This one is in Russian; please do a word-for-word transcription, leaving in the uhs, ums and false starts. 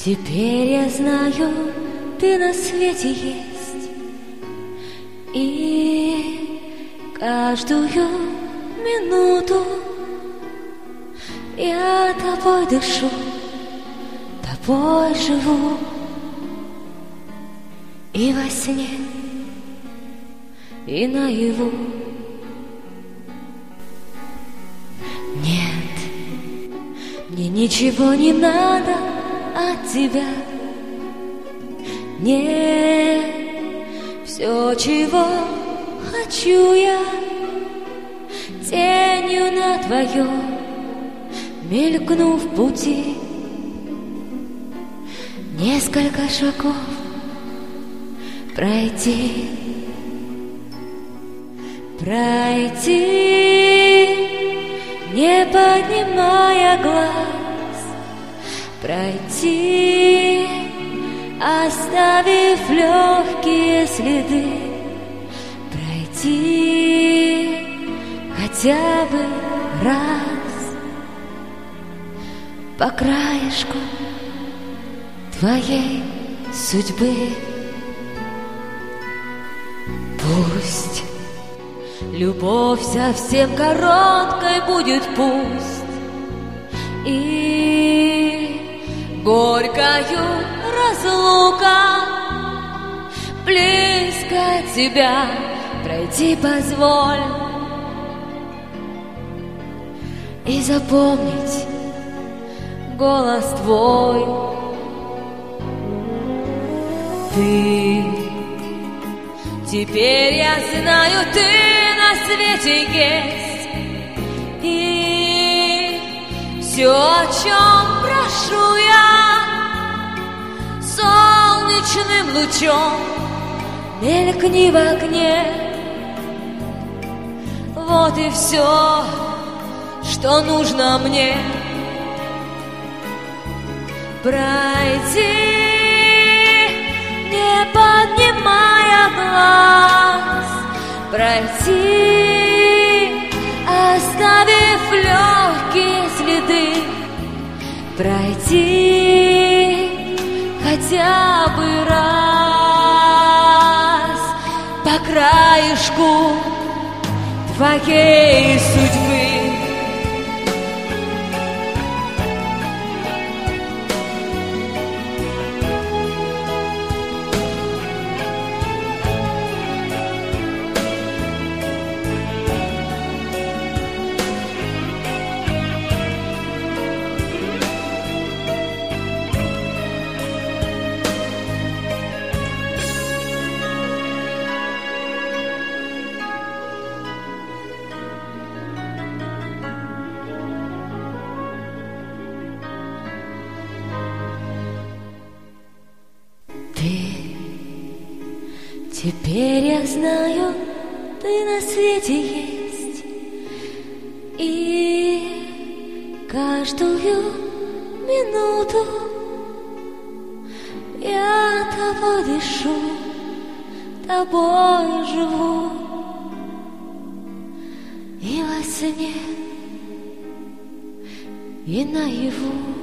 Теперь я знаю, ты на свете есть, и каждую минуту я тобой дышу, тобой живу, и во сне, и наяву. Нет, мне ничего не надо от тебя. Нет, все, чего хочу я, тенью на твоем мелькну в пути. Несколько шагов пройти, пройти, не поднимая глаз, пройти, оставив легкие следы, пройти хотя бы раз по краешку твоей судьбы. Пусть любовь совсем короткой будет, пусть и горькою разлука, близко тебя пройти позволь и запомнить голос твой. Ты, теперь я знаю, ты на свете есть, и все, о чем прошу я, солнечным лучом мелькни в окне. Вот и все, что нужно мне. Пройди, не поднимая глаз, пройти, оставив легкие следы, пройти хотя бы раз по краешку твоей судьбы. Теперь я знаю, ты на свете есть, и каждую минуту я тобой дышу, тобой живу, и во сне, и наяву.